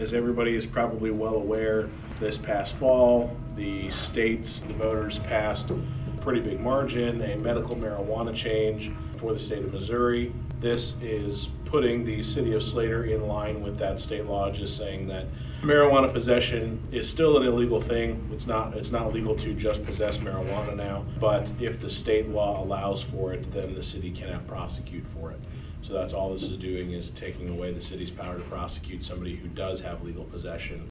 as everybody is probably well aware, this past fall, the voters passed a pretty big margin, a medical marijuana change for the state of Missouri. This is putting the city of Slater in line with that state law, just saying that marijuana possession is still an illegal thing. It's not legal to just possess marijuana now, but if the state law allows for it, then the city cannot prosecute for it. So that's all this is doing, is taking away the city's power to prosecute somebody who does have legal possession